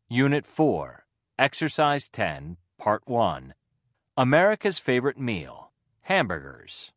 Unit 4, Exercise 10, Part 1. America's favorite meal, hamburgers.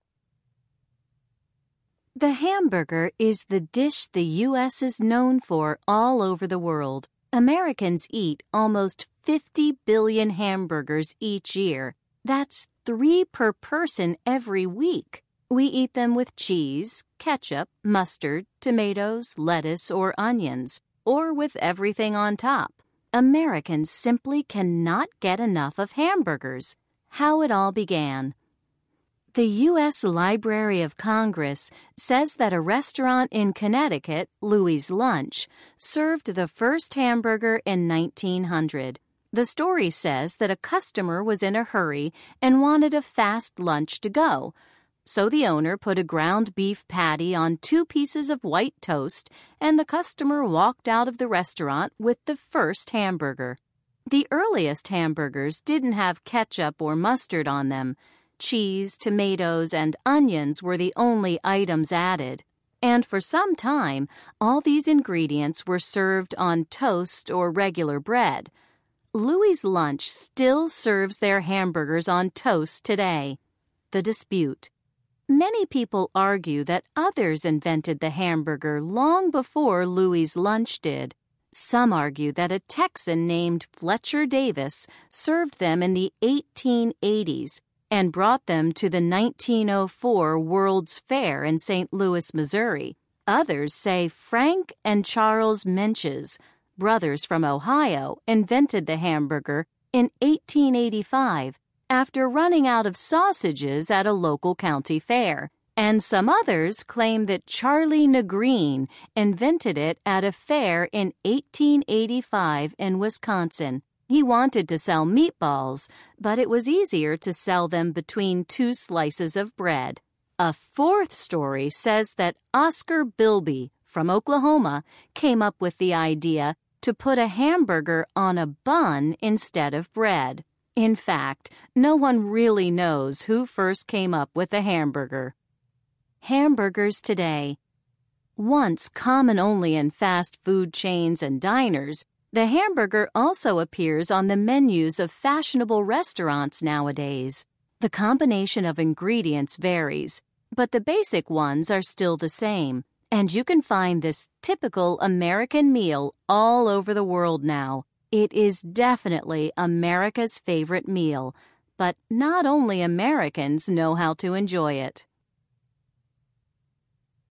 The hamburger is the dish the U.S. is known for all over the world. Americans eat almost 50 billion hamburgers each year. That's 3 per person every week. We eat them with cheese, ketchup, mustard, tomatoes, lettuce, or onions, or with everything on top. Americans simply cannot get enough of hamburgers. How it all began. The U.S. Library of Congress says that a restaurant in Connecticut, Louis' Lunch, served the first hamburger in 1900. The story says that a customer was in a hurry and wanted a fast lunch to go, so the owner put a ground beef patty on 2 pieces of white toast, and the customer walked out of the restaurant with the first hamburger. The earliest hamburgers didn't have ketchup or mustard on them. Cheese, tomatoes, and onions were the only items added. And for some time, all these ingredients were served on toast or regular bread. Louis' Lunch still serves their hamburgers on toast today. The dispute. Many people argue that others invented the hamburger long before Louis' Lunch did. Some argue that a Texan named Fletcher Davis served them in the 1880s and brought them to the 1904 World's Fair in St. Louis, Missouri. Others say Frank and Charles Menches, brothers from Ohio, invented the hamburger in 1885 after running out of sausages at a local county fair. And some others claim that Charlie Negreen invented it at a fair in 1885 in Wisconsin. He wanted to sell meatballs, but it was easier to sell them between 2 slices of bread. A 4th story says that Oscar Bilby from Oklahoma came up with the idea to put a hamburger on a bun instead of bread. In fact, no one really knows who first came up with the hamburger. Hamburgers today. Once common only in fast food chains and diners, the hamburger also appears on the menus of fashionable restaurants nowadays. The combination of ingredients varies, but the basic ones are still the same, and you can find this typical American meal all over the world now. It is definitely America's favorite meal, but not only Americans know how to enjoy it.